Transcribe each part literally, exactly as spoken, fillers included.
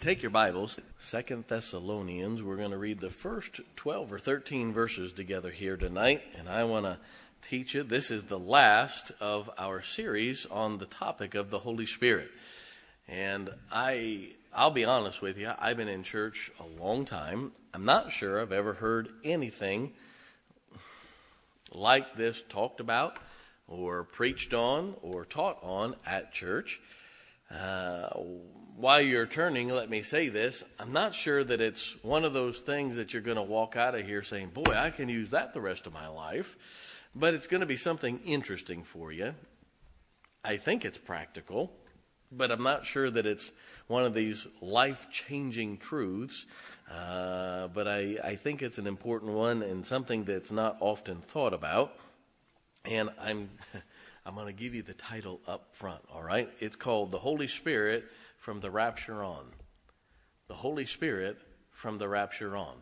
Take your Bibles, Second Thessalonians. We're going to read the first twelve or thirteen verses together here tonight, and I want to teach you. This is the last of our series on the topic of the Holy Spirit. And I, I'll be honest with you, I've been in church a long time. I'm not sure I've ever heard anything like this talked about or preached on or taught on at church. Uh, while you're turning, let me say this. I'm not sure that it's one of those things that you're going to walk out of here saying, boy, I can use that the rest of my life. But it's going to be something interesting for you. I think it's practical, but I'm not sure that it's one of these life-changing truths. Uh, but I, I think it's an important one and something that's not often thought about. And I'm... I'm going to give you the title up front, all right? It's called The Holy Spirit from the Rapture On. The Holy Spirit from the Rapture On.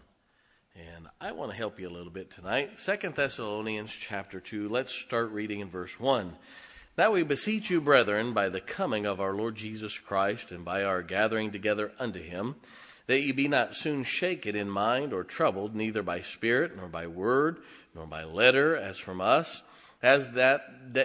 And I want to help you a little bit tonight. Second Thessalonians chapter two, let's start reading in verse one. Now we beseech you, brethren, by the coming of our Lord Jesus Christ and by our gathering together unto him, that ye be not soon shaken in mind or troubled, neither by spirit, nor by word, nor by letter, as from us, As that,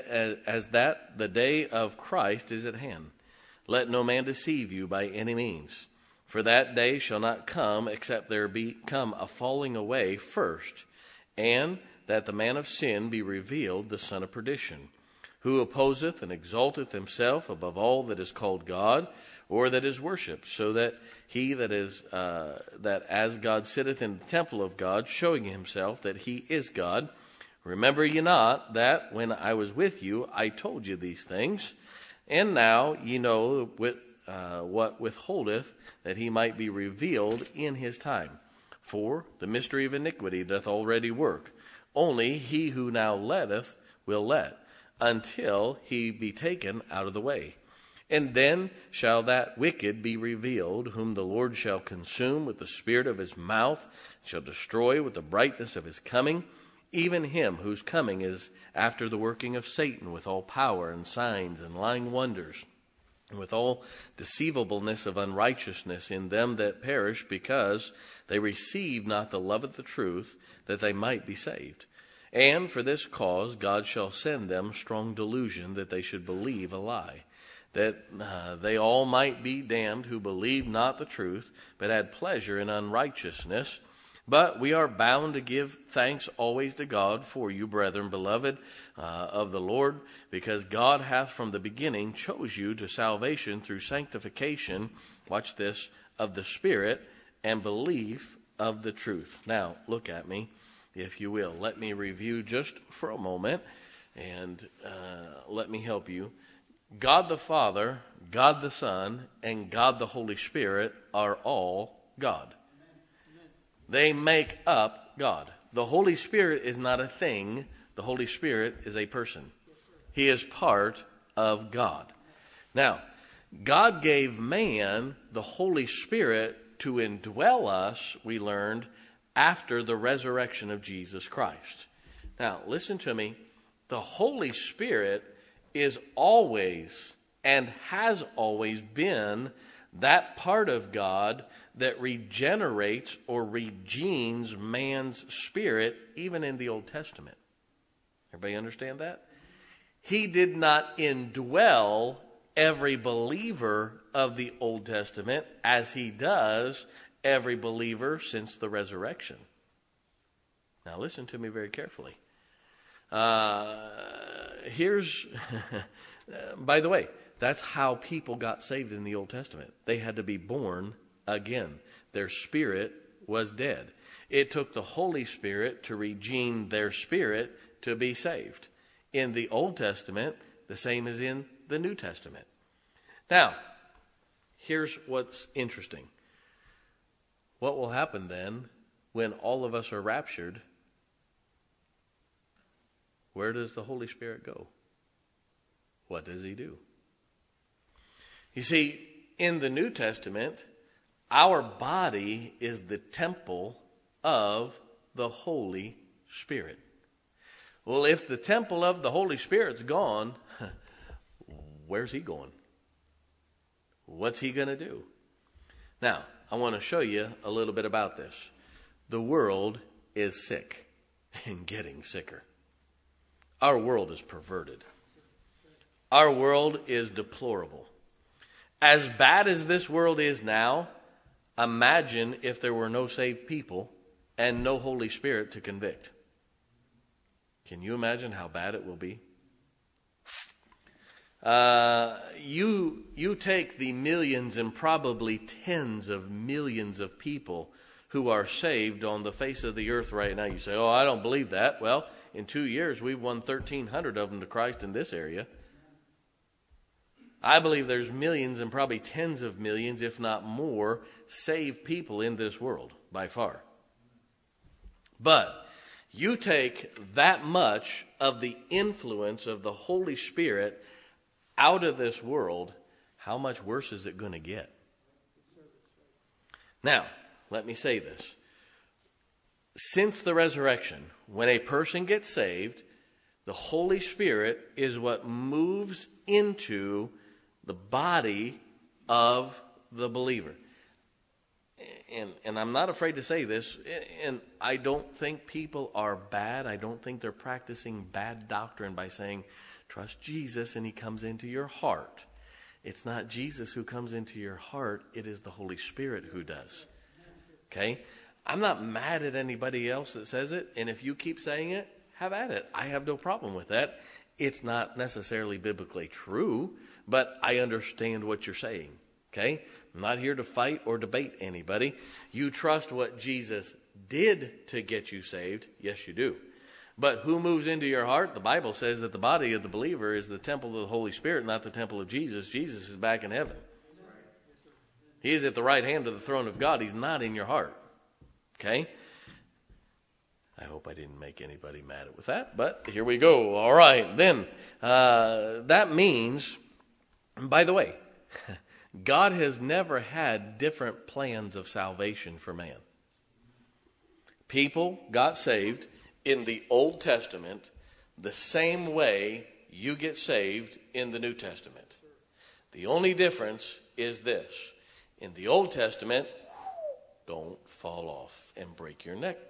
as that the day of Christ is at hand. Let no man deceive you by any means. For that day shall not come, except there be come a falling away first, and that the man of sin be revealed, the son of perdition, who opposeth and exalteth himself above all that is called God, or that is worshipped, so that he that is uh, that as God sitteth in the temple of God, showing himself that he is God. Remember ye not that when I was with you, I told you these things, and now ye know with, uh, what withholdeth, that he might be revealed in his time. For the mystery of iniquity doth already work. Only he who now letteth will let, until he be taken out of the way. And then shall that wicked be revealed, whom the Lord shall consume with the spirit of his mouth, shall destroy with the brightness of his coming, even him whose coming is after the working of Satan, with all power and signs and lying wonders, and with all deceivableness of unrighteousness in them that perish, because they receive not the love of the truth, that they might be saved. And for this cause God shall send them strong delusion, that they should believe a lie, that uh, they all might be damned who believe not the truth, but had pleasure in unrighteousness. But we are bound to give thanks always to God for you, brethren, beloved uh, of the Lord, because God hath from the beginning chose you to salvation through sanctification, watch this, of the Spirit and belief of the truth. Now, look at me, if you will. Let me review just for a moment, and uh, let me help you. God the Father, God the Son, and God the Holy Spirit are all God. They make up God. The Holy Spirit is not a thing. The Holy Spirit is a person. He is part of God. Now, God gave man the Holy Spirit to indwell us, we learned, after the resurrection of Jesus Christ. Now, listen to me. The Holy Spirit is always and has always been that part of God that regenerates or regenes man's spirit, even in the Old Testament. Everybody understand that? He did not indwell every believer of the Old Testament as he does every believer since the resurrection. Now listen to me very carefully. Uh, here's, by the way, that's how people got saved in the Old Testament. They had to be born again. Their spirit was dead. It took the Holy Spirit to regene their spirit to be saved. In the Old Testament, the same as in the New Testament. Now, here's what's interesting. What will happen then when all of us are raptured? Where does the Holy Spirit go? What does he do? You see, in the New Testament, our body is the temple of the Holy Spirit. Well, if the temple of the Holy Spirit's gone, where's he going? What's he going to do? Now, I want to show you a little bit about this. The world is sick and getting sicker. Our world is perverted. Our world is deplorable. As bad as this world is now, imagine if there were no saved people and no Holy Spirit to convict. Can you imagine how bad it will be? Uh, you, you take the millions and probably tens of millions of people who are saved on the face of the earth right now. You say, oh, I don't believe that. Well, in two years, we've won thirteen hundred of them to Christ in this area. I believe there's millions and probably tens of millions, if not more, saved people in this world, by far. But you take that much of the influence of the Holy Spirit out of this world, how much worse is it going to get? Now, let me say this. Since the resurrection, when a person gets saved, the Holy Spirit is what moves into the body of the believer. And, and I'm not afraid to say this, and I don't think people are bad. I don't think they're practicing bad doctrine by saying, trust Jesus and he comes into your heart. It's not Jesus who comes into your heart. It is the Holy Spirit who does. Okay? I'm not mad at anybody else that says it. And if you keep saying it, have at it. I have no problem with that. It's not necessarily biblically true, but I understand what you're saying. Okay? I'm not here to fight or debate anybody. You trust what Jesus did to get you saved. Yes, you do. But who moves into your heart? The Bible says that the body of the believer is the temple of the Holy Spirit, not the temple of Jesus. Jesus is back in heaven. He is at the right hand of the throne of God. He's not in your heart. Okay? I hope I didn't make anybody mad with that, but here we go. All right, then uh, that means, by the way, God has never had different plans of salvation for man. People got saved in the Old Testament the same way you get saved in the New Testament. The only difference is this. In the Old Testament, don't fall off and break your neck.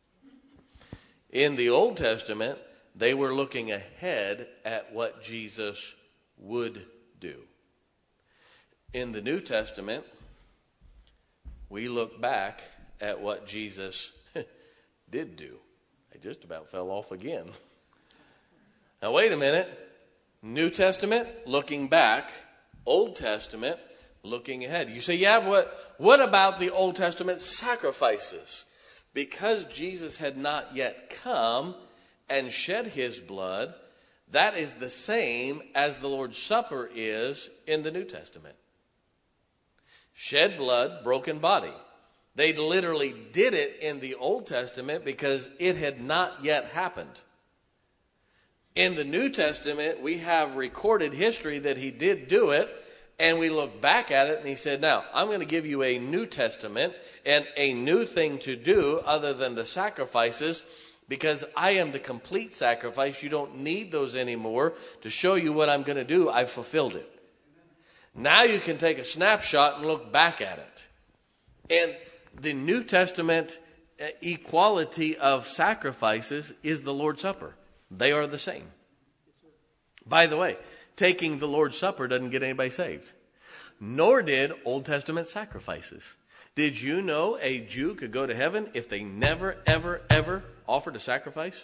In the Old Testament, they were looking ahead at what Jesus would do. In the New Testament, we look back at what Jesus did do. I just about fell off again. Now, wait a minute. New Testament, looking back. Old Testament, looking ahead. You say, yeah, what, what about the Old Testament sacrifices? Because Jesus had not yet come and shed his blood, that is the same as the Lord's Supper is in the New Testament. Shed blood, broken body. They literally did it in the Old Testament because it had not yet happened. In the New Testament, we have recorded history that he did do it, and we look back at it, and he said, now, I'm going to give you a New Testament and a new thing to do other than the sacrifices, because I am the complete sacrifice. You don't need those anymore. To show you what I'm going to do, I've fulfilled it. Now you can take a snapshot and look back at it. And the New Testament equality of sacrifices is the Lord's Supper. They are the same. By the way, taking the Lord's Supper doesn't get anybody saved. Nor did Old Testament sacrifices. Did you know a Jew could go to heaven if they never, ever, ever offered a sacrifice?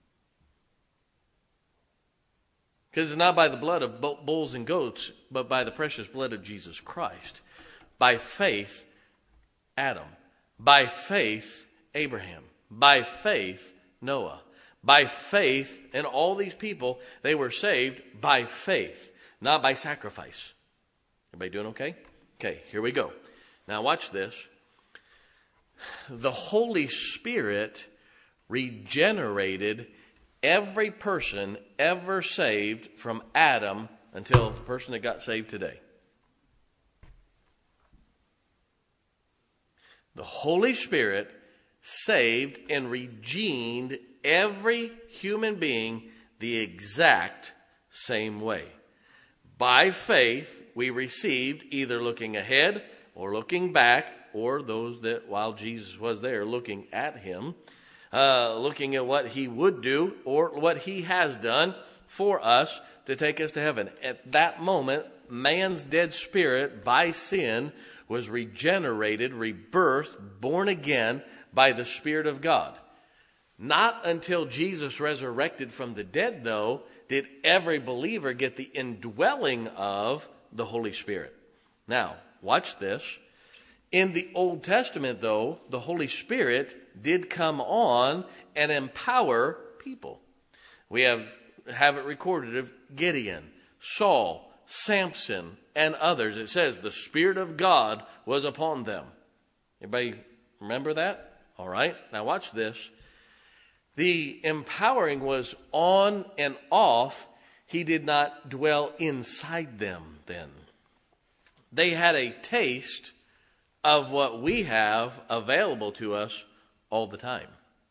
Because it's not by the blood of bulls and goats, but by the precious blood of Jesus Christ. By faith, Adam. By faith, Abraham. By faith, Noah. By faith, and all these people, they were saved by faith, not by sacrifice. Everybody doing okay? Okay, here we go. Now watch this. The Holy Spirit regenerated every person ever saved from Adam until the person that got saved today. The Holy Spirit saved and redeemed every human being the exact same way. By faith, we received, either looking ahead or looking back, or those that while Jesus was there looking at him, uh, looking at what he would do or what he has done for us to take us to heaven. At that moment, man's dead spirit by sin was regenerated, rebirthed, born again by the Spirit of God. Not until Jesus resurrected from the dead, though, did every believer get the indwelling of the Holy Spirit. Now, watch this. In the Old Testament, though, the Holy Spirit did come on and empower people. We have, have it recorded of Gideon, Saul, Samson, and others. It says the Spirit of God was upon them. Everybody remember that? All right. Now watch this. The empowering was on and off. He did not dwell inside them then. They had a taste of what we have available to us all the time.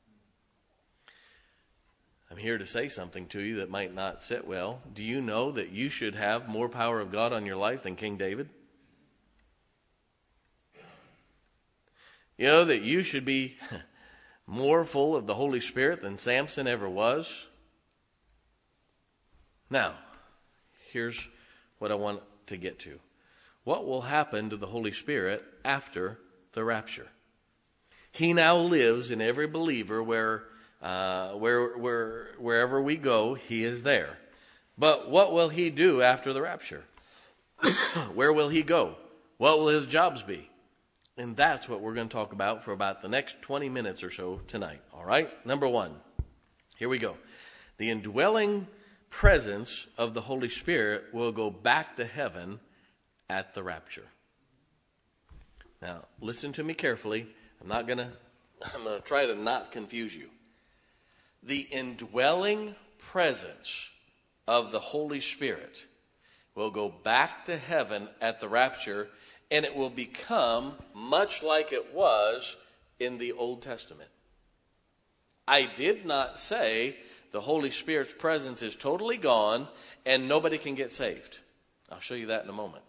I'm here to say something to you that might not sit well. Do you know that you should have more power of God on your life than King David? You know that you should be more full of the Holy Spirit than Samson ever was? Now, here's what I want to get to. What will happen to the Holy Spirit after the rapture? He now lives in every believer where, uh, where, where, wherever we go, he is there. But what will he do after the rapture? Where will he go? What will his jobs be? And that's what we're going to talk about for about the next twenty minutes or so tonight. All right? Number one, here we go. The indwelling presence of the Holy Spirit will go back to heaven at the rapture. Now, listen to me carefully. I'm not going to, I'm going to try to not confuse you. The indwelling presence of the Holy Spirit will go back to heaven at the rapture, and it will become much like it was in the Old Testament. I did not say the Holy Spirit's presence is totally gone and nobody can get saved. I'll show you that in a moment.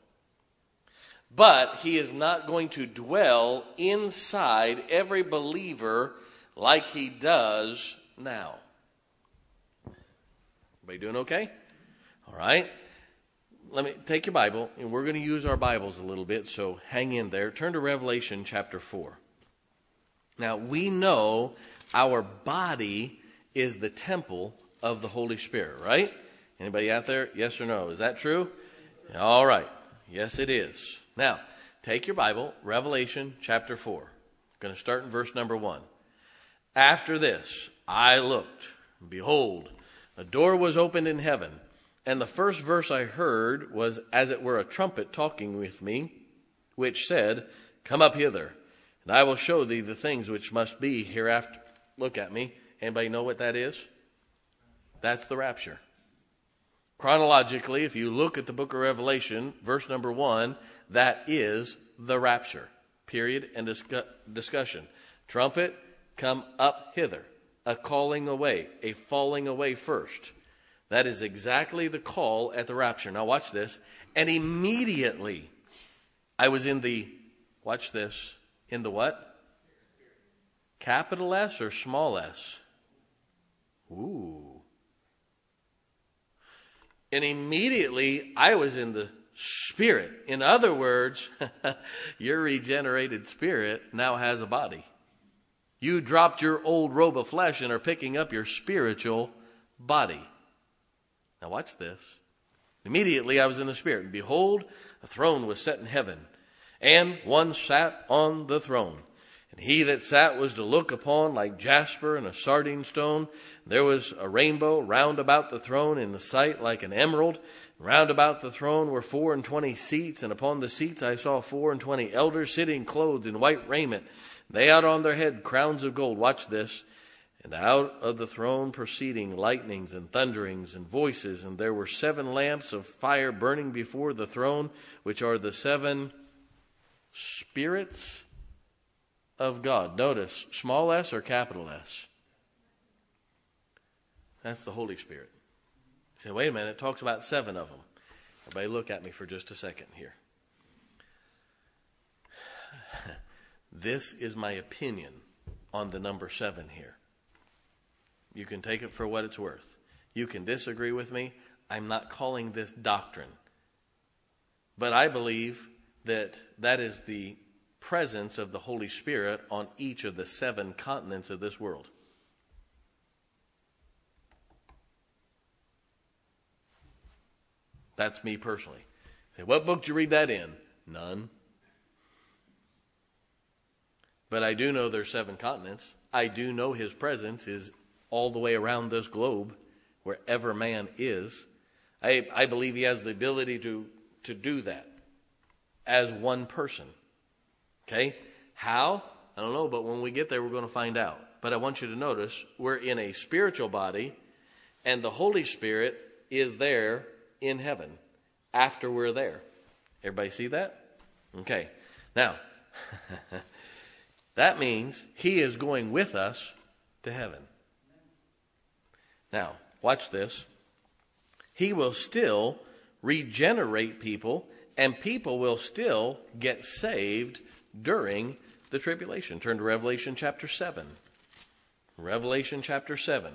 But he is not going to dwell inside every believer like he does now. Everybody doing okay? All right. Let me take your Bible, and we're going to use our Bibles a little bit, so hang in there. Turn to Revelation chapter four. Now, we know our body is the temple of the Holy Spirit, right? Anybody out there? Yes or no? Is that true? All right. Yes, it is. Now, take your Bible, Revelation chapter four. I'm going to start in verse number one. After this, I looked, and behold, a door was opened in heaven. And the first verse I heard was as it were a trumpet talking with me, which said, Come up hither, and I will show thee the things which must be hereafter. Look at me. Anybody know what that is? That's the rapture. Chronologically, if you look at the book of Revelation, verse number one, that is the rapture. Period and discuss- discussion. Trumpet, come up hither. A calling away, a falling away first. That is exactly the call at the rapture. Now watch this. And immediately I was in the, watch this, in the what? Capital S or small s? Ooh. And immediately I was in the Spirit. In other words, your regenerated spirit now has a body. You dropped your old robe of flesh and are picking up your spiritual body. Now watch this. Immediately I was in the Spirit, and behold, a throne was set in heaven, and one sat on the throne. And he that sat was to look upon like jasper and a sardine stone. There was a rainbow round about the throne in the sight like an emerald. Round about the throne were four and twenty seats, and upon the seats I saw four and twenty elders sitting clothed in white raiment. They had on their head crowns of gold. Watch this. And out of the throne proceeding lightnings and thunderings and voices, and there were seven lamps of fire burning before the throne, which are the seven spirits of God. Notice, small s or capital S? That's the Holy Spirit. You say, wait a minute, it talks about seven of them. Everybody look at me for just a second here. this is my opinion on the number seven here. You can take it for what it's worth. You can disagree with me. I'm not calling this doctrine. But I believe that that is the presence of the Holy Spirit on each of the seven continents of this world. That's me personally. Say, what book did you read that in? None. But I do know there's seven continents. I do know his presence is all the way around this globe, wherever man is. I, I believe he has the ability to, to do that as one person. Okay? How? I don't know, but when we get there, we're going to find out. But I want you to notice, we're in a spiritual body, and the Holy Spirit is there in heaven after we're there. Everybody see that? Okay. Now, that means he is going with us to heaven. Now, watch this. He will still regenerate people, and people will still get saved during the tribulation. Turn to Revelation chapter seven. Revelation chapter seven.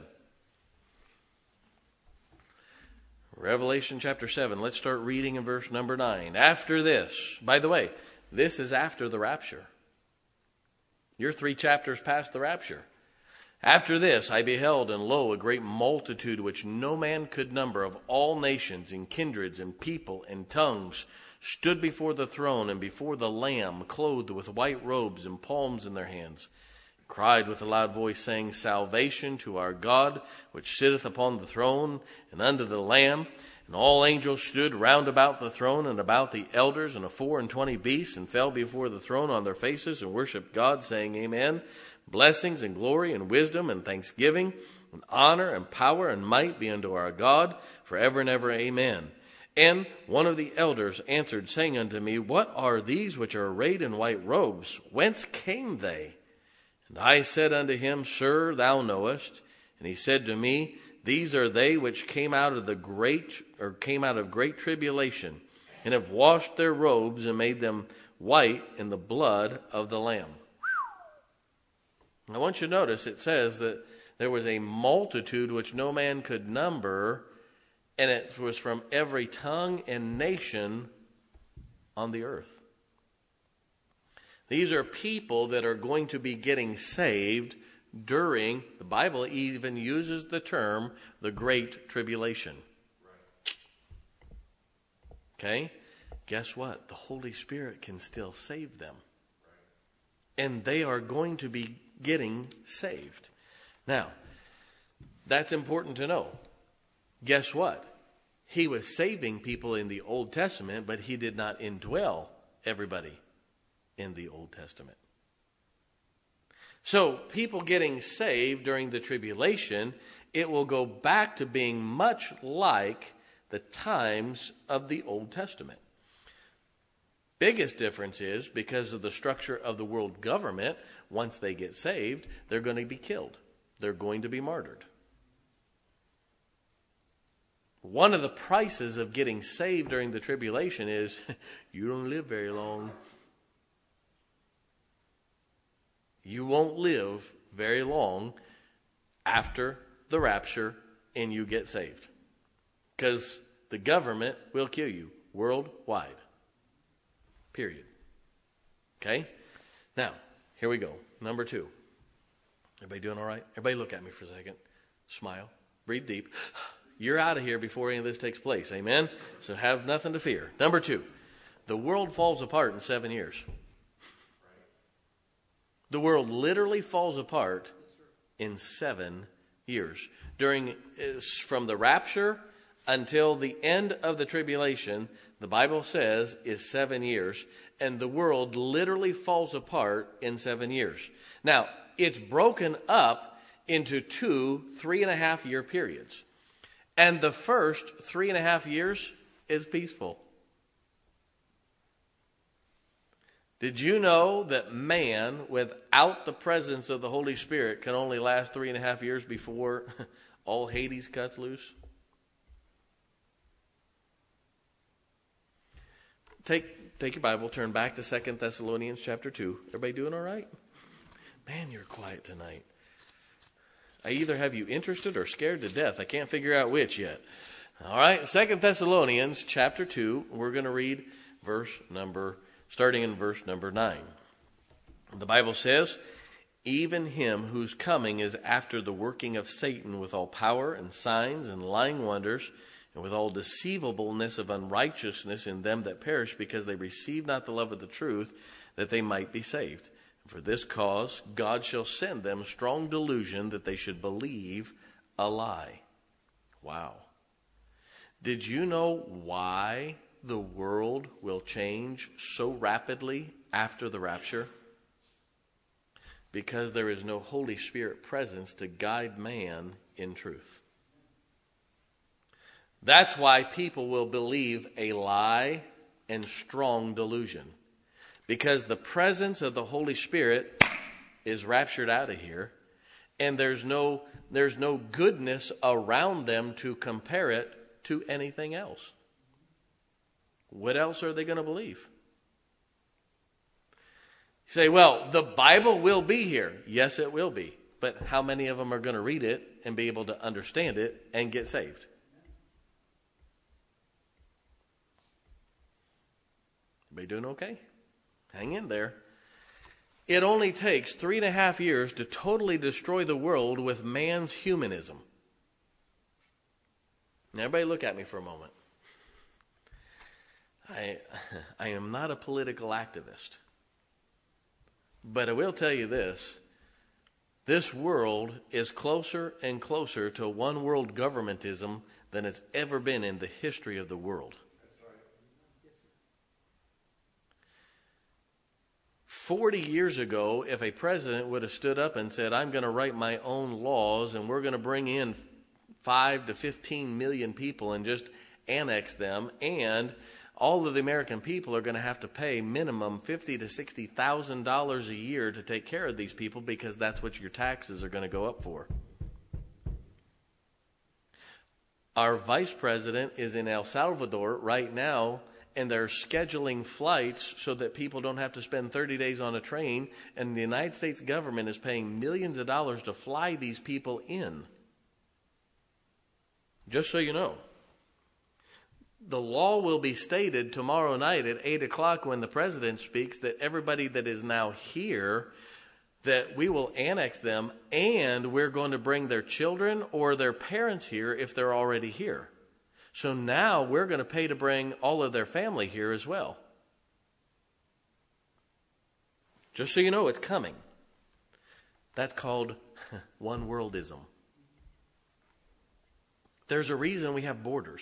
Revelation chapter seven. Let's start reading in verse number nine. After this, by the way, this is after the rapture. You're three chapters past the rapture. After this, I beheld, and lo, a great multitude which no man could number, of all nations and kindreds and people and tongues, stood before the throne and before the Lamb, clothed with white robes and palms in their hands, cried with a loud voice, saying, Salvation to our God, which sitteth upon the throne, and unto the Lamb. And all angels stood round about the throne and about the elders and the four and twenty beasts, and fell before the throne on their faces, and worshipped God, saying, Amen. Blessings and glory and wisdom and thanksgiving and honor and power and might be unto our God forever and ever. Amen. And one of the elders answered, saying unto me, What are these which are arrayed in white robes? Whence came they? And I said unto him, Sir, thou knowest. And he said to me, These are they which came out of the great, or came out of great tribulation, and have washed their robes and made them white in the blood of the Lamb. I want you to notice it says that there was a multitude which no man could number, and it was from every tongue and nation on the earth. These are people that are going to be getting saved during, the Bible even uses the term, the Great Tribulation. Okay? Guess what? The Holy Spirit can still save them. And they are going to be getting saved. Now, that's important to know. Guess what? He was saving people in the Old Testament, but he did not indwell everybody in the Old Testament. So, people getting saved during the tribulation, it will go back to being much like the times of the Old Testament. Biggest difference is, because of the structure of the world government, once they get saved, they're going to be killed. They're going to be martyred. One of the prices of getting saved during the tribulation is you don't live very long. You won't live very long after the rapture and you get saved. Because the government will kill you worldwide. Period. Okay? Now, here we go. Number two. Everybody doing all right? Everybody look at me for a second. Smile. Breathe deep. You're out of here before any of this takes place. Amen? So have nothing to fear. Number two. The world falls apart in seven years. The world literally falls apart in seven years. During, from the rapture until the end of the tribulation, the Bible says, is seven years. And the world literally falls apart in seven years. Now, it's broken up into two three and a half year periods. And the first three and a half years is peaceful. Did you know that man, without the presence of the Holy Spirit, can only last three and a half years before all Hades cuts loose? Take take your Bible, turn back to Second Thessalonians chapter two. Everybody doing all right? Man, you're quiet tonight. I either have you interested or scared to death. I can't figure out which yet. All right, Second Thessalonians chapter two. We're going to read verse number, starting in verse number nine. The Bible says, even him whose coming is after the working of Satan with all power and signs and lying wonders, and with all deceivableness of unrighteousness in them that perish, because they receive not the love of the truth, that they might be saved. And for this cause God shall send them strong delusion, that they should believe a lie. Wow. Did you know why the world will change so rapidly after the rapture? Because there is no Holy Spirit presence to guide man in truth. That's why people will believe a lie and strong delusion. Because the presence of the Holy Spirit is raptured out of here, and there's no, there's no goodness around them to compare it to anything else. What else are they going to believe? You say, well, the Bible will be here. Yes, it will be. But how many of them are going to read it and be able to understand it and get saved? Everybody doing okay? Hang in there. It only takes three and a half years to totally destroy the world with man's humanism. Now, everybody look at me for a moment. I, I am not a political activist. But I will tell you this. This world is closer and closer to one world governmentism than it's ever been in the history of the world. Forty years ago, if a president would have stood up and said, I'm going to write my own laws and we're going to bring in five to fifteen million people and just annex them, and all of the American people are going to have to pay minimum fifty to sixty thousand dollars a year to take care of these people, because that's what your taxes are going to go up for. Our vice president is in El Salvador right now, and they're scheduling flights so that people don't have to spend thirty days on a train, and the United States government is paying millions of dollars to fly these people in. Just so you know. The law will be stated tomorrow night at eight o'clock when the president speaks, that everybody that is now here, that we will annex them, and we're going to bring their children or their parents here if they're already here. So now we're going to pay to bring all of their family here as well. Just so you know, it's coming. That's called one worldism. There's a reason we have borders.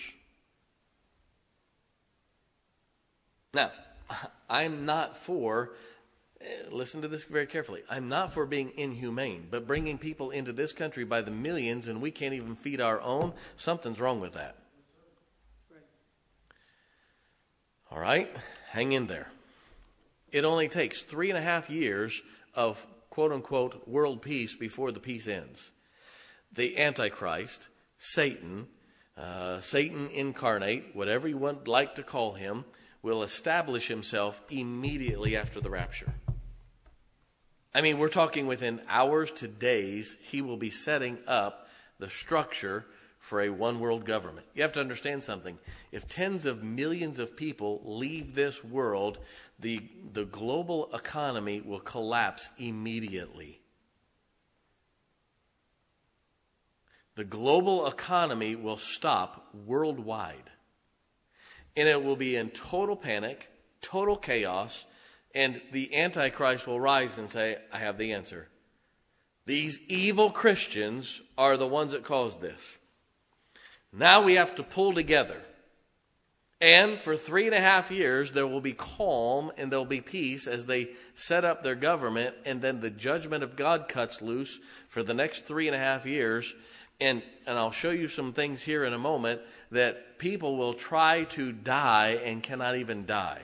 Now, I'm not for, listen to this very carefully, I'm not for being inhumane, but bringing people into this country by the millions and we can't even feed our own, something's wrong with that. All right, hang in there. It only takes three and a half years of quote-unquote world peace before the peace ends. The Antichrist, Satan, uh, Satan incarnate, whatever you would like to call him, will establish himself immediately after the rapture. I mean, we're talking within hours to days, he will be setting up the structure for a one world government. You have to understand something. If tens of millions of people leave this world, the, the global economy will collapse immediately. The global economy will stop worldwide. And it will be in total panic, total chaos, and the Antichrist will rise and say, I have the answer. These evil Christians are the ones that caused this. Now we have to pull together. And for three and a half years, there will be calm and there will be peace as they set up their government, and then the judgment of God cuts loose for the next three and a half years. And, and I'll show you some things here in a moment that people will try to die and cannot even die.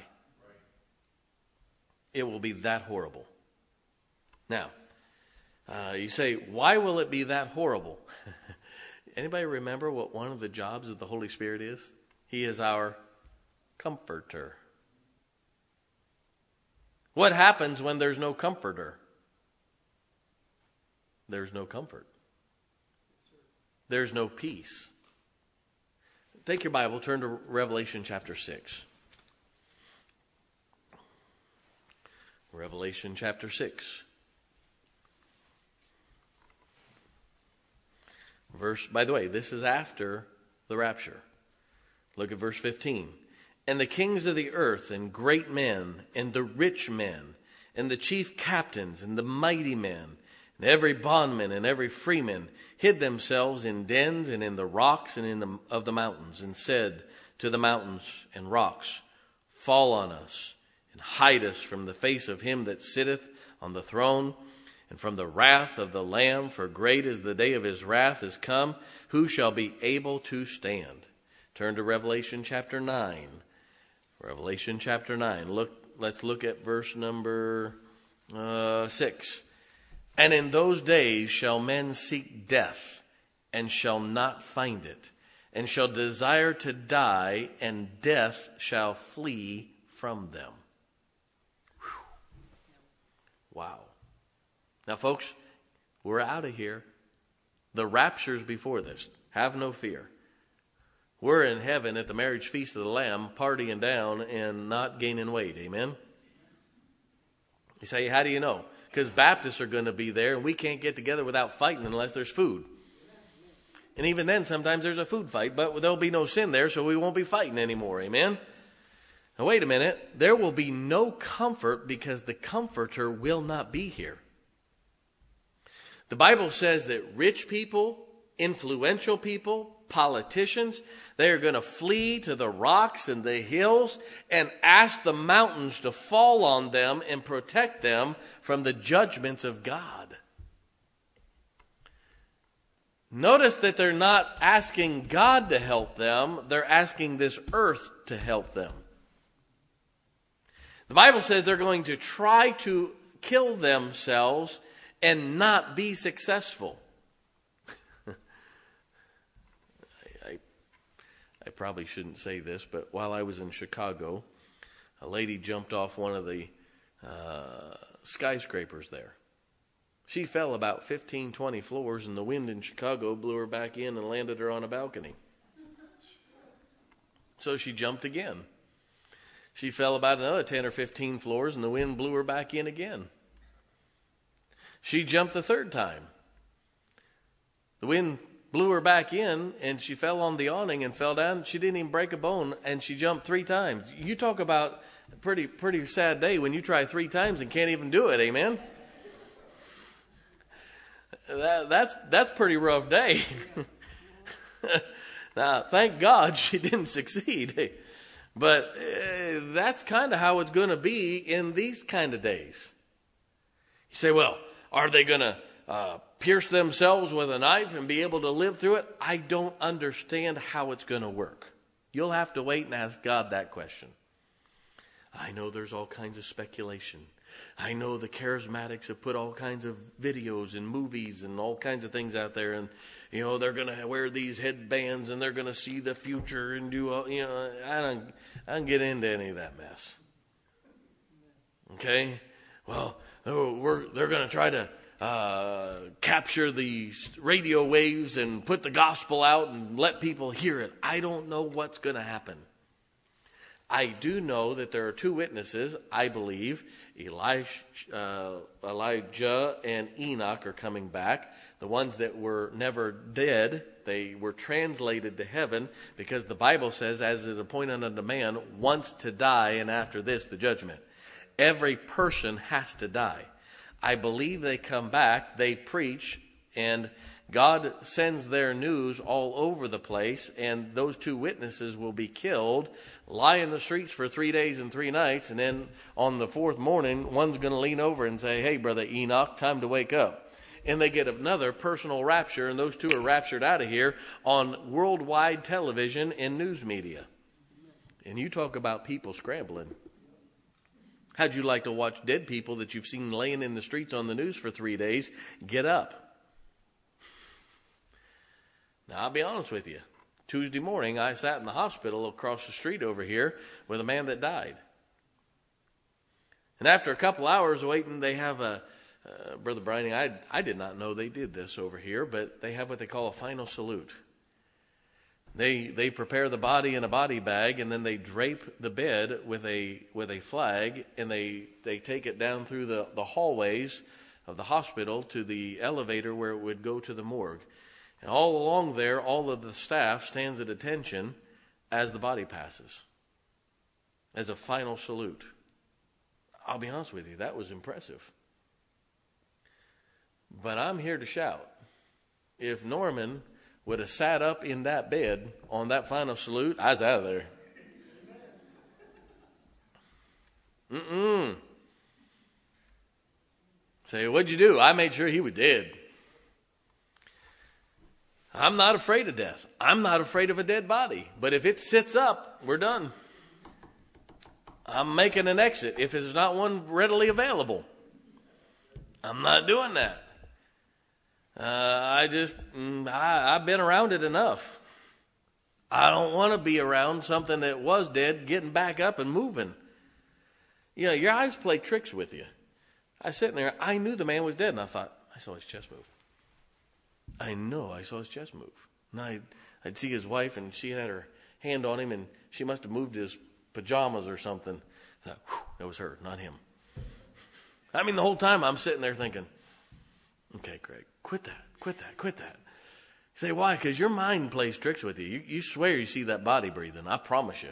It will be that horrible. Now, uh, you say, why will it be that horrible? Anybody remember what one of the jobs of the Holy Spirit is? He is our comforter. What happens when there's no comforter? There's no comfort. There's no peace. Take your Bible, turn to Revelation chapter six. Revelation chapter six. Verse, by the way, this is after the rapture. Look at verse fifteen. And the kings of the earth, and great men, and the rich men, and the chief captains, and the mighty men, and every bondman and every freeman hid themselves in dens and in the rocks and in the of the mountains, and said to the mountains and rocks, fall on us, and hide us from the face of him that sitteth on the throne, and from the wrath of the Lamb, for great is the day of his wrath is come. Who shall be able to stand? Turn to Revelation chapter nine. Revelation chapter nine. Look, let's look at verse number uh, six. And in those days shall men seek death, and shall not find it, and shall desire to die, and death shall flee from them. Whew. Wow. Now, folks, we're out of here. The rapture's before this. Have no fear. We're in heaven at the marriage feast of the Lamb, partying down and not gaining weight. Amen? You say, how do you know? Because Baptists are going to be there, and we can't get together without fighting unless there's food. And even then, sometimes there's a food fight, but there'll be no sin there, so we won't be fighting anymore. Amen? Now, wait a minute. There will be no comfort because the Comforter will not be here. The Bible says that rich people, influential people, politicians, they are going to flee to the rocks and the hills and ask the mountains to fall on them and protect them from the judgments of God. Notice that they're not asking God to help them. They're asking this earth to help them. The Bible says they're going to try to kill themselves and not be successful. I probably shouldn't say this, but while I was in Chicago, a lady jumped off one of the uh, skyscrapers there. She fell about fifteen, twenty floors, and the wind in Chicago blew her back in and landed her on a balcony. So she jumped again. She fell about another ten or fifteen floors, and the wind blew her back in again. She jumped the third time. The wind blew her back in, and she fell on the awning and fell down. She didn't even break a bone, and she jumped three times. You talk about a pretty, pretty sad day when you try three times and can't even do it, amen? That, that's, that's a pretty rough day. Now, thank God she didn't succeed. But uh, that's kind of how it's going to be in these kind of days. You say, well, are they going to uh, pierce themselves with a knife and be able to live through it? I don't understand how it's going to work. You'll have to wait and ask God that question. I know there's all kinds of speculation. I know the charismatics have put all kinds of videos and movies and all kinds of things out there. And, you know, they're going to wear these headbands and they're going to see the future and do, all, you know, I don't, I don't get into any of that mess. Okay? Well, oh, we're, they're going to try to uh, capture the radio waves and put the gospel out and let people hear it. I don't know what's going to happen. I do know that there are two witnesses, I believe. Elijah, uh, Elijah and Enoch are coming back. The ones that were never dead, they were translated to heaven because the Bible says, as is appointed unto man, once to die, and after this, the judgment. Every person has to die. I believe they come back, they preach, and God sends their news all over the place, and those two witnesses will be killed, lie in the streets for three days and three nights, and then on the fourth morning, one's going to lean over and say, hey, Brother Enoch, time to wake up. And they get another personal rapture, and those two are raptured out of here on worldwide television and news media. And you talk about people scrambling. How'd you like to watch dead people that you've seen laying in the streets on the news for three days get up? Now, I'll be honest with you. Tuesday morning, I sat in the hospital across the street over here with a man that died. And after a couple hours waiting, they have a, uh, Brother Brian, I, I did not know they did this over here, but they have what they call a final salute. They they prepare the body in a body bag, and then they drape the bed with a with a flag, and they, they take it down through the, the hallways of the hospital to the elevator where it would go to the morgue. And all along there, all of the staff stands at attention as the body passes, as a final salute. I'll be honest with you, that was impressive. But I'm here to shout. If Norman would have sat up in that bed on that final salute, I was out of there. Mm-mm. Say, what'd you do? I made sure he was dead. I'm not afraid of death. I'm not afraid of a dead body. But if it sits up, we're done. I'm making an exit if there's not one readily available. I'm not doing that. Uh, I just, I, I've been around it enough. I don't want to be around something that was dead getting back up and moving. You know, your eyes play tricks with you. I was sitting there, I knew the man was dead, and I thought, I saw his chest move. I know I saw his chest move. And I'd, I'd see his wife, and she had her hand on him, and she must have moved his pajamas or something. I thought, whew, that was her, not him. I mean, the whole time I'm sitting there thinking, okay, Craig, quit that, quit that, quit that. You say, why? Because your mind plays tricks with you. you. You swear you see that body breathing. I promise you.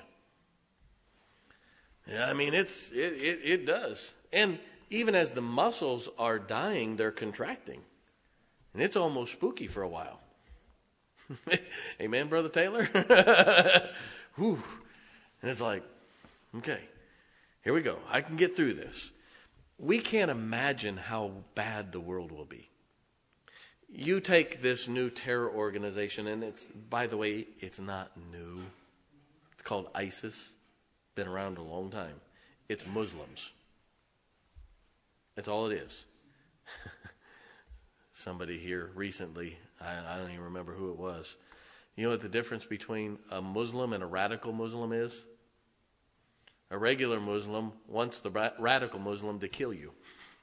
Yeah, I mean, it's it, it, it does. And even as the muscles are dying, they're contracting. And it's almost spooky for a while. Amen, Brother Taylor? Whew. And it's like, okay, here we go. I can get through this. We can't imagine how bad the world will be. You take this new terror organization, and it's, by the way, it's not new. It's called ISIS. Been around a long time. It's Muslims. That's all it is. Somebody here recently, I, I don't even remember who it was. You know what the difference between a Muslim and a radical Muslim is? A regular Muslim wants the ra- radical Muslim to kill you.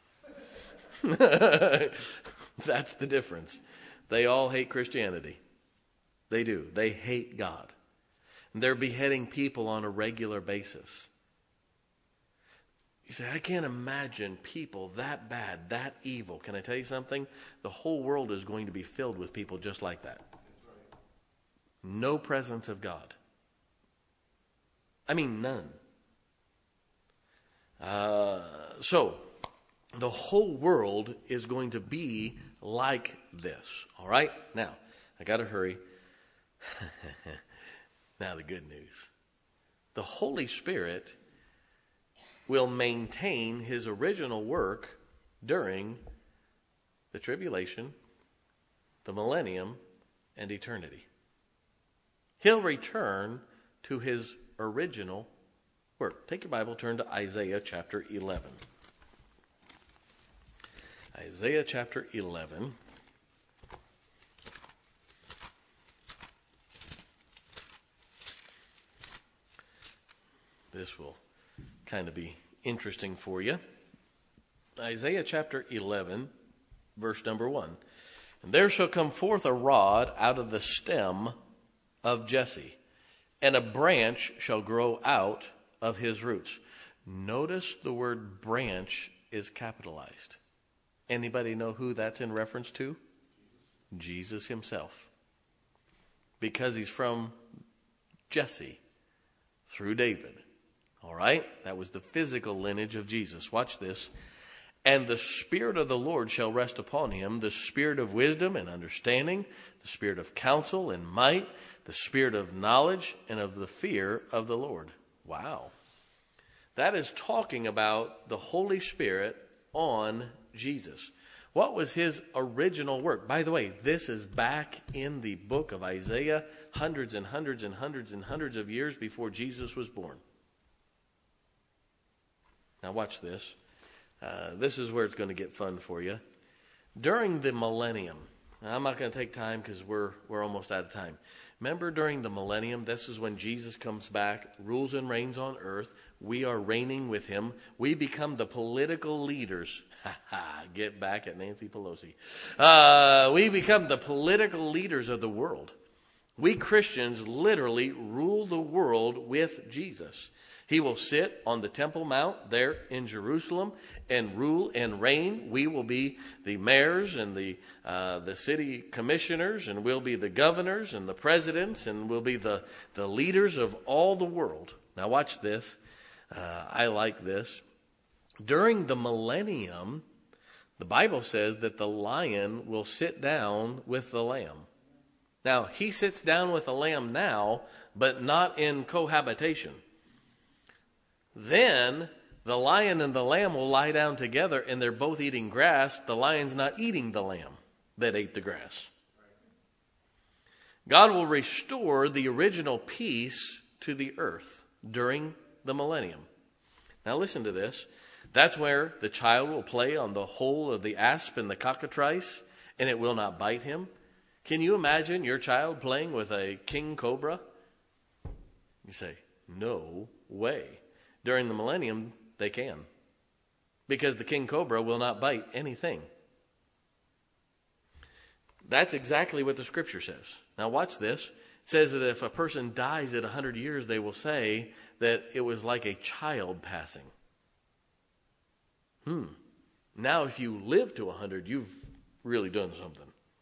That's the difference. They all hate Christianity. They do. They hate God. And they're beheading people on a regular basis. You say, I can't imagine people that bad, that evil. Can I tell you something? The whole world is going to be filled with people just like that. No presence of God. I mean, none. Uh, so, the whole world is going to be like this. All right? Now, I got to hurry. Now the good news. The Holy Spirit will maintain his original work during the tribulation, the millennium, and eternity. He'll return to his original work. Take your Bible, turn to Isaiah chapter eleven. Isaiah chapter eleven. This will kind of be interesting for you. Isaiah chapter eleven, verse number one. And there shall come forth a rod out of the stem of Jesse, and a branch shall grow out of his roots. Notice the word branch is capitalized. Anybody know who that's in reference to? Jesus himself. Because he's from Jesse through David. All right? That was the physical lineage of Jesus. Watch this. And the Spirit of the Lord shall rest upon him, the Spirit of wisdom and understanding, the Spirit of counsel and might, the Spirit of knowledge and of the fear of the Lord. Wow. That is talking about the Holy Spirit on Jesus. What was his original work? By the way, this is back in the book of Isaiah, hundreds and hundreds and hundreds and hundreds of years before Jesus was born. Now watch this. Uh, this is where it's going to get fun for you. During the millennium, now I'm not going to take time because we're we're almost out of time. Remember during the millennium, this is when Jesus comes back, rules and reigns on earth we are reigning with him. We become the political leaders. Ha ha, get back at Nancy Pelosi. Uh, we become the political leaders of the world. We Christians literally rule the world with Jesus. He will sit on the Temple Mount there in Jerusalem and rule and reign. We will be the mayors and the uh, the city commissioners, and we'll be the governors and the presidents, and we'll be the, the leaders of all the world. Now watch this. Uh, I like this. During the millennium, the Bible says that the lion will sit down with the lamb. Now, he sits down with the lamb now, but not in cohabitation. Then the lion and the lamb will lie down together, and they're both eating grass. The lion's not eating the lamb that ate the grass. God will restore the original peace to the earth during the millennium. Now listen to this. That's where the child will play on the hole of the asp and the cockatrice, and it will not bite him. Can you imagine your child playing with a king cobra? You say, no way. During the millennium, they can. Because the king cobra will not bite anything. That's exactly what the scripture says. Now watch this. It says that if a person dies at one hundred years, they will say that it was like a child passing. Hmm. Now if you live to one hundred, you've really done something.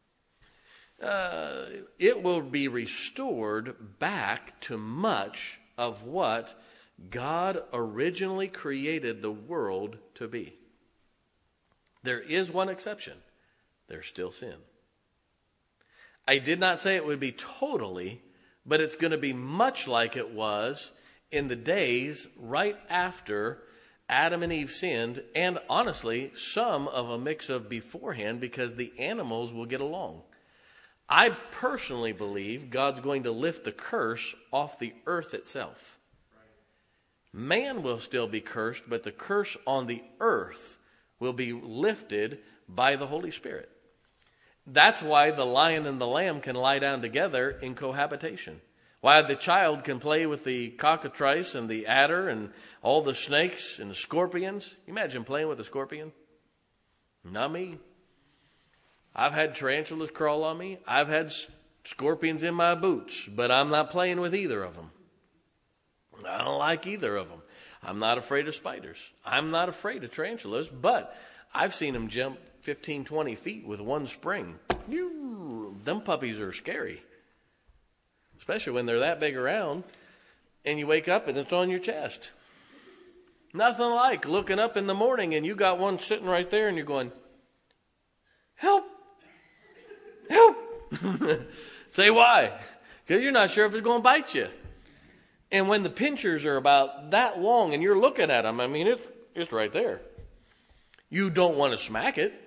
Uh, it will be restored back to much of what God originally created the world to be. There is one exception. There's still sin. I did not say it would be totally, but it's going to be much like it was in the days right after Adam and Eve sinned, and honestly, some of a mix of beforehand, because the animals will get along. I personally believe God's going to lift the curse off the earth itself. Man will still be cursed, but the curse on the earth will be lifted by the Holy Spirit. That's why the lion and the lamb can lie down together in cohabitation. Why the child can play with the cockatrice and the adder and all the snakes and the scorpions. You imagine playing with a scorpion? Not me. I've had tarantulas crawl on me. I've had scorpions in my boots, but I'm not playing with either of them. I don't like either of them. I'm not afraid of spiders. I'm not afraid of tarantulas, but I've seen them jump fifteen, twenty feet with one spring. Them puppies are scary, especially when they're that big around and you wake up and it's on your chest. Nothing like looking up in the morning and you got one sitting right there and you're going, help, help. Say why? Because you're not sure if it's going to bite you. And when the pinchers are about that long and you're looking at them, I mean, it's, it's right there. You don't want to smack it.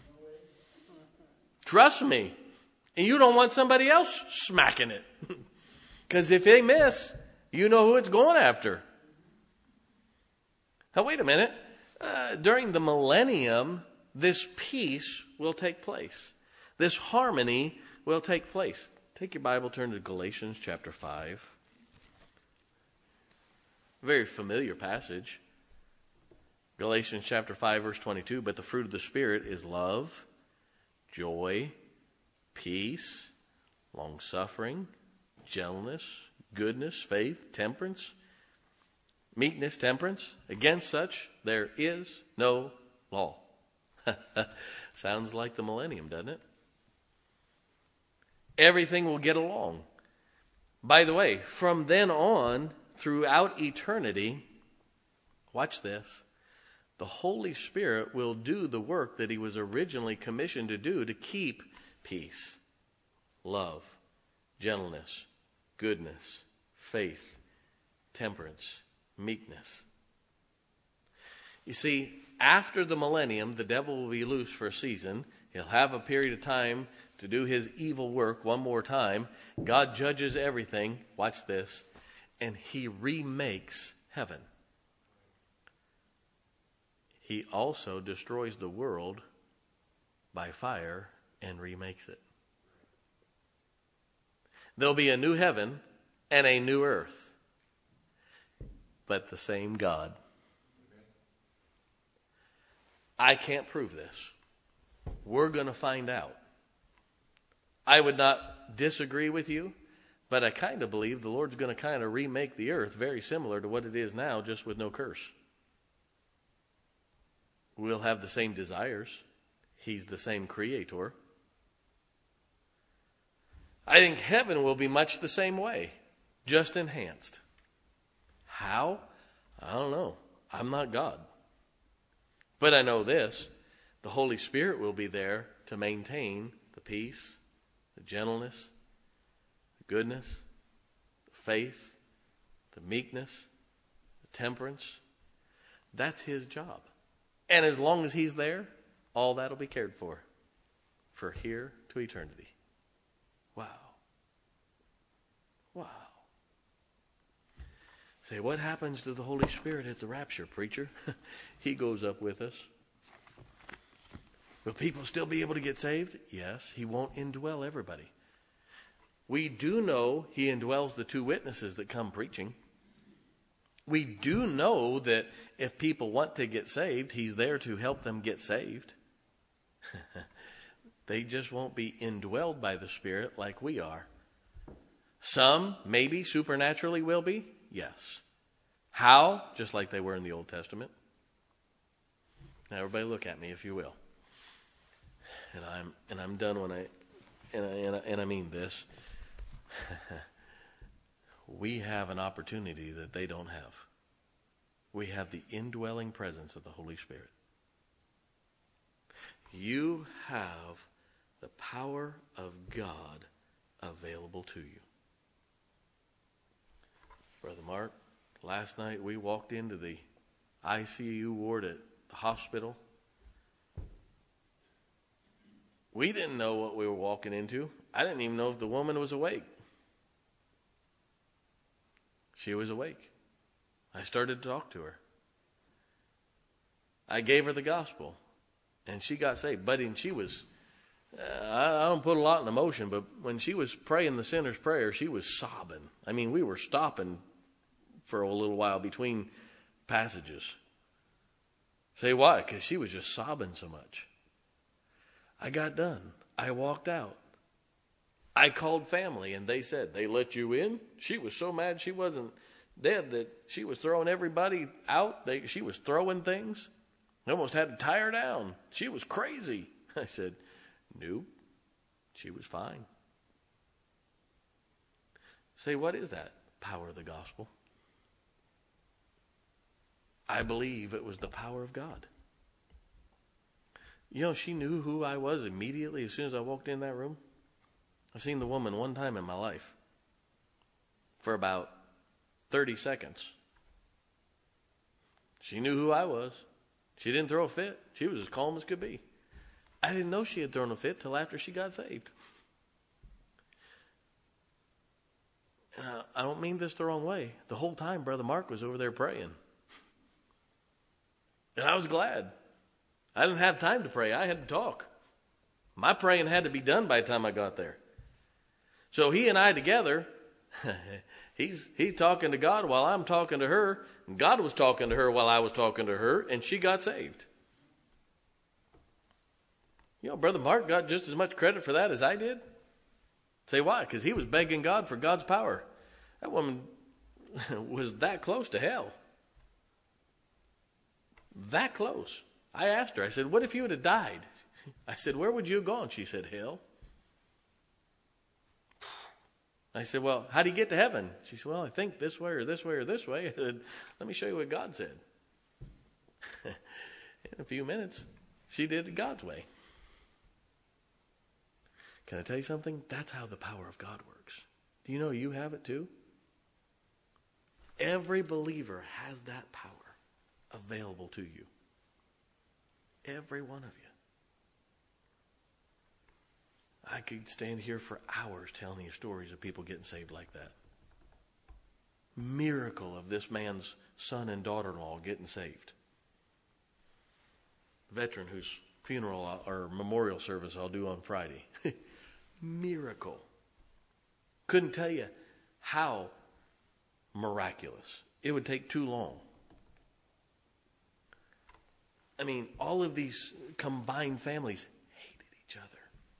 Trust me. And you don't want somebody else smacking it. Because if they miss, you know who it's going after. Now, wait a minute. Uh, during the millennium, this peace will take place. This harmony will take place. Take your Bible, turn to Galatians chapter five. Very familiar passage. Galatians chapter five, verse twenty-two. But the fruit of the Spirit is love, joy, peace, long-suffering, gentleness, goodness, faith, temperance, meekness, temperance. Against such there is no law. Sounds like the millennium, doesn't it? Everything will get along. By the way, from then on, throughout eternity, watch this, the Holy Spirit will do the work that he was originally commissioned to do to keep peace, love, gentleness, goodness, faith, temperance, meekness. You see, after the millennium, the devil will be loose for a season. He'll have a period of time to do his evil work one more time. God judges everything. Watch this. And he remakes heaven. He also destroys the world by fire and remakes it. There'll be a new heaven and a new earth. but the same God. I can't prove this. We're going to find out. I would not disagree with you, but I kind of believe the Lord's going to kind of remake the earth very similar to what it is now, just with no curse. We'll have the same desires. He's the same creator. I think heaven will be much the same way, just enhanced. How? I don't know. I'm not God. But I know this, the Holy Spirit will be there to maintain the peace, the gentleness, the goodness, the faith, the meekness, the temperance. That's his job. And as long as he's there, all that will be cared for, for here to eternity. Wow. Wow. Say, what happens to the Holy Spirit at the rapture, preacher? He goes up with us. Will people still be able to get saved? Yes, he won't indwell everybody. We do know he indwells the two witnesses that come preaching. We do know that if people want to get saved, he's there to help them get saved. They just won't be indwelled by the Spirit like we are. Some, maybe, supernaturally will be. Yes. How? Just like they were in the Old Testament. Now, everybody look at me, if you will. And I'm and I'm done when I and I, and I, and I mean this. We have an opportunity that they don't have. We have the indwelling presence of the Holy Spirit. You have the power of God available to you. Brother Mark, last night we walked into the I C U ward at the hospital. We didn't know what we were walking into. I didn't even know if the woman was awake. She was awake. I started to talk to her. I gave her the gospel, and she got saved. But and she was, uh, I, I don't put a lot in emotion, but when she was praying the sinner's prayer, she was sobbing. I mean, we were stopping for a little while between passages. Say why? Because she was just sobbing so much. I got done. I walked out. I called family, and they said, they let you in? She was so mad she wasn't dead that she was throwing everybody out. They, she was throwing things. They almost had to tie her down. She was crazy. I said, nope, she was fine. Say, what is that? Power of the gospel. I believe it was the power of God. You know, she knew who I was immediately as soon as I walked in that room. I've seen the woman one time in my life for about thirty seconds. She knew who I was. She didn't throw a fit. She was as calm as could be. I didn't know she had thrown a fit till after she got saved. And I, I don't mean this the wrong way. The whole time Brother Mark was over there praying. And I was glad. I didn't have time to pray. I had to talk. My praying had to be done by the time I got there. So he and I together, he's he's talking to God while I'm talking to her. And God was talking to her while I was talking to her, and she got saved. You know, Brother Mark got just as much credit for that as I did. Say why? Because he was begging God for God's power. That woman was that close to hell. That close. I asked her, I said, what if you would have died? I said, where would you have gone? She said, hell. I said, well, how do you get to heaven? She said, well, I think this way or this way or this way. I said, let me show you what God said. In a few minutes, she did it God's way. Can I tell you something? That's how the power of God works. Do you know you have it too? Every believer has that power available to you. Every one of you. I could stand here for hours telling you stories of people getting saved like that. Miracle of this man's son and daughter-in-law getting saved. Veteran whose funeral or memorial service I'll do on Friday. Miracle. Couldn't tell you how miraculous. it would take too long. I mean, all of these combined families hated each other.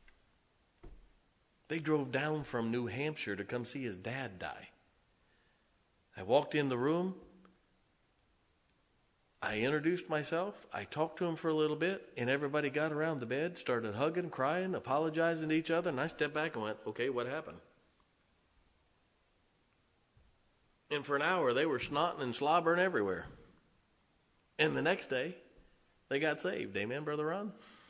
They drove down from New Hampshire to come see his dad die. I walked in the room. I introduced myself. I talked to him for a little bit, and everybody got around the bed, started hugging, crying, apologizing to each other, and I stepped back and went, okay, what happened? And for an hour, they were snotting and slobbering everywhere. And the next day, they got saved. Amen, Brother Ron?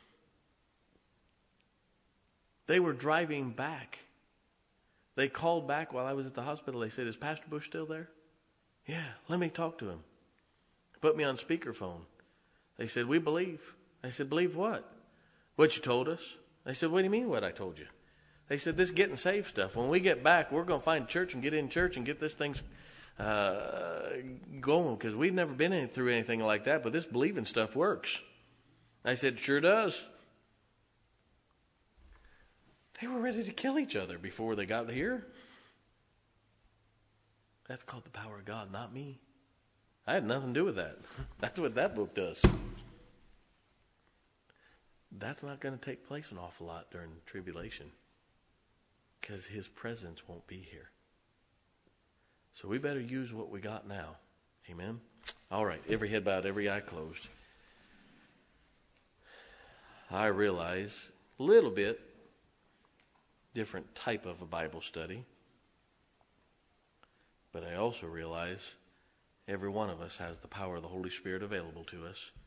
They were driving back. They called back while I was at the hospital. They said, is Pastor Bush still there? Yeah, let me talk to him. Put me on speakerphone. They said, we believe. I said, believe what? What you told us. They said, what do you mean what I told you? They said, this getting saved stuff. When we get back, we're going to find a church and get in church and get this thing uh, going, because we've never been in, through anything like that, but this believing stuff works. I said, sure does. They were ready to kill each other before they got here. That's called the power of God, not me. I had nothing to do with that. That's what that book does. That's not going to take place an awful lot during tribulation, because his presence won't be here. So we better use what we got now. Amen? All right, every head bowed, every eye closed. I realize a little bit different type of a Bible study, but I also realize every one of us has the power of the Holy Spirit available to us.